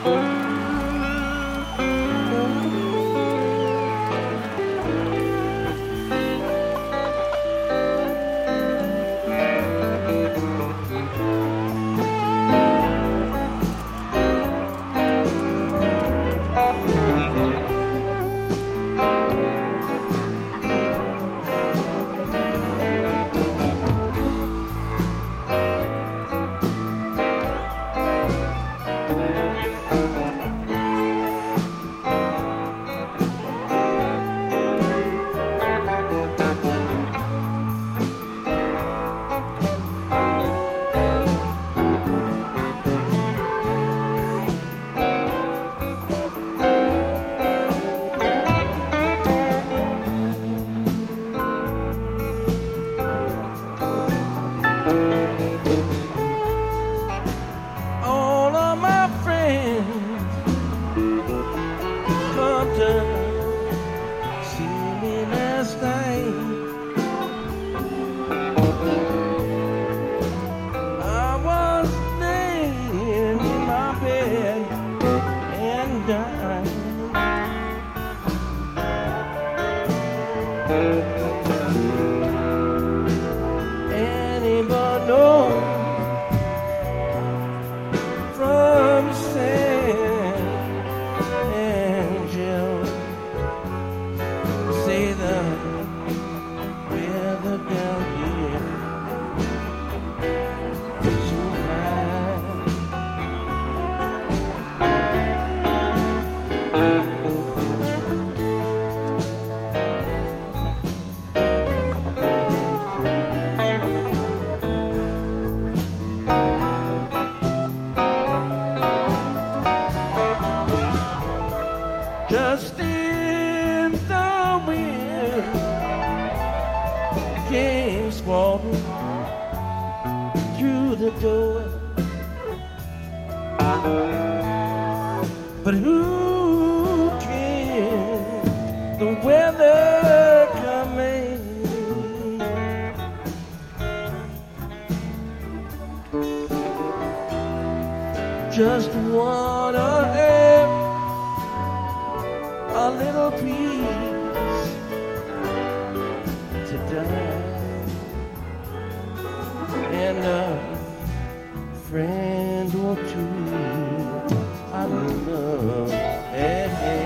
All of my friends come to see me last night. I was laying in my bed and dying. Anybody know from San Angel? Say the weather down here is so high. Just in the wind came squalling through the door. But who cares? The weather coming. Just wanna have a little peace to die, and a friend or two I love. Hey, hey.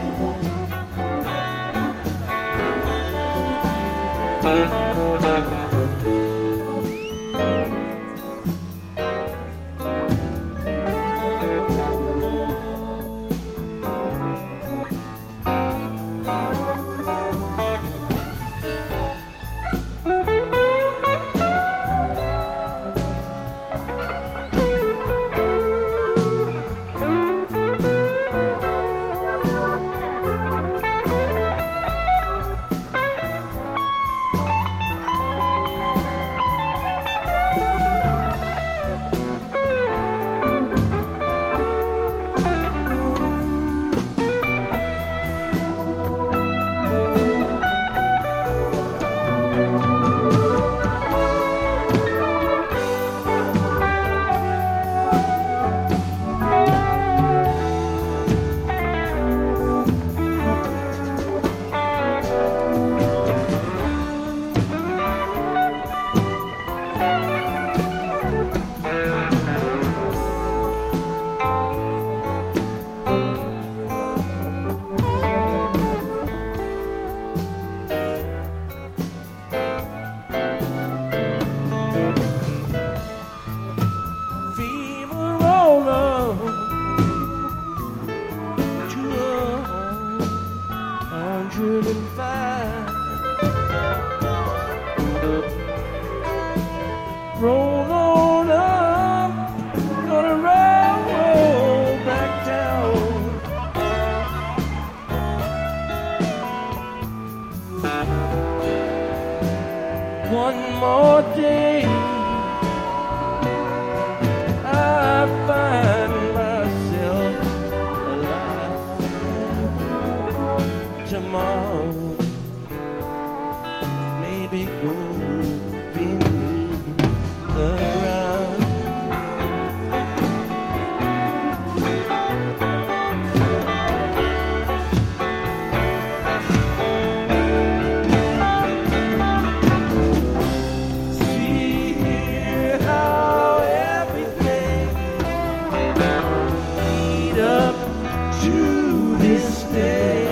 to this day.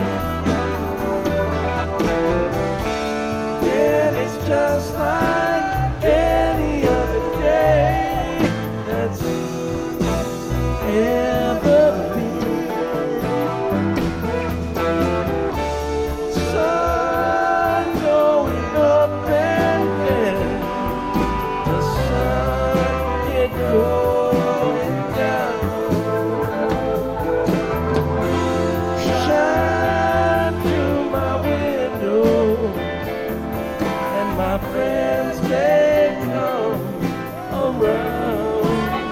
And it's just like any other day that's ever been. Sun going up and then the sun it going down. Shine through my window and my friends they come around.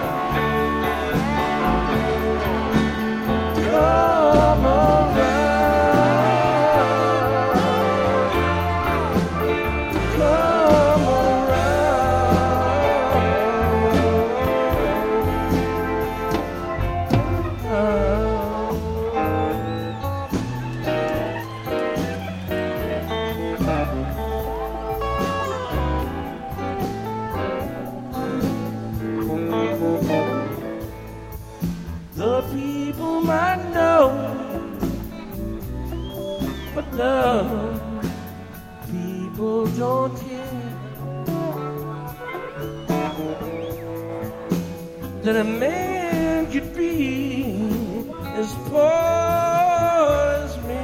Come around. Come The people might know, but the people don't care that a man could be as poor as me.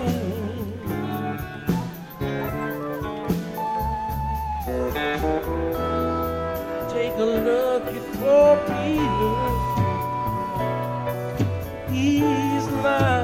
Take a look at poor Peter. He's mine.